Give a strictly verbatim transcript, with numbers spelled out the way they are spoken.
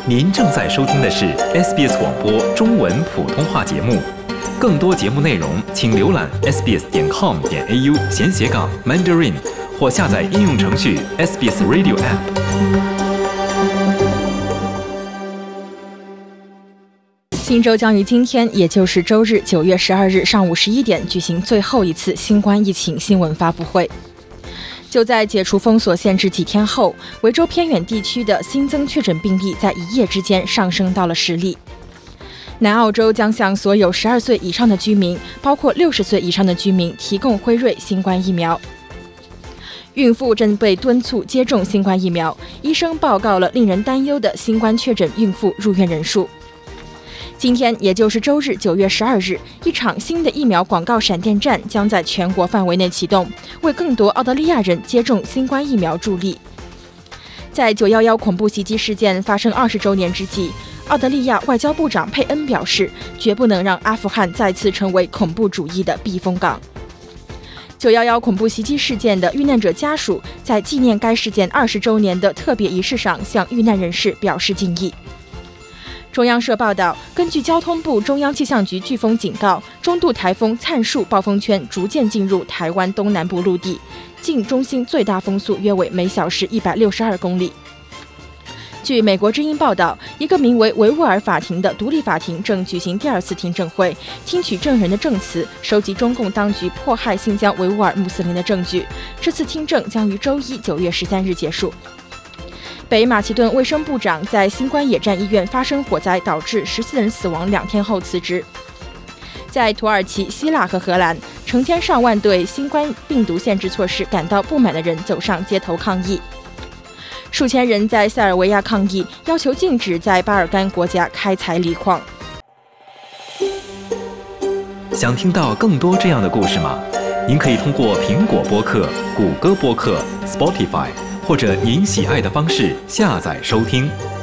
您正在收听的是 S B S 广播中文普通话节目。更多节目内容，请浏览 s b s 点 com 点 a u 闲斜杠 Mandarin， 或下载应用程序 S B S Radio App。 新州将于今天，也就是周日九月十二日上午十一点举行最后一次新冠疫情新闻发布会。就在解除封锁限制几天后，维州偏远地区的新增确诊病例在一夜之间上升到了十例。南澳洲将向所有十二岁以上的居民，包括六十岁以上的居民，提供辉瑞新冠疫苗。孕妇正被敦促接种新冠疫苗，医生报告了令人担忧的新冠确诊孕妇入院人数。今天，也就是周日九月十二日，一场新的疫苗广告闪电战将在全国范围内启动，为更多澳大利亚人接种新冠疫苗助力。在九一一恐怖袭击事件发生二十周年之际，澳大利亚外交部长佩恩表示，绝不能让阿富汗再次成为恐怖主义的避风港。九一一恐怖袭击事件的遇难者家属在纪念该事件二十周年的特别仪式上向遇难人士表示敬意。中央社报道，根据交通部中央气象局飓风警告，中度台风灿树暴风圈逐渐进入台湾东南部陆地，近中心最大风速约为每小时一百六十二公里。据美国之音报道，一个名为维吾尔法庭的独立法庭正举行第二次听证会，听取证人的证词，收集中共当局迫害新疆维吾尔穆斯林的证据。这次听证将于周一九月十三日结束。北马其顿卫生部长在新冠野战医院发生火灾导致十四人死亡两天后辞职。在土耳其、希腊和荷兰，成千上万对新冠病毒限制措施感到不满的人走上街头抗议。数千人在塞尔维亚抗议，要求禁止在巴尔干国家开采锂矿。 想听到更多这样的故事吗？您可以通过苹果播客、谷歌播客、Spotify，或者您喜爱的方式下载收听。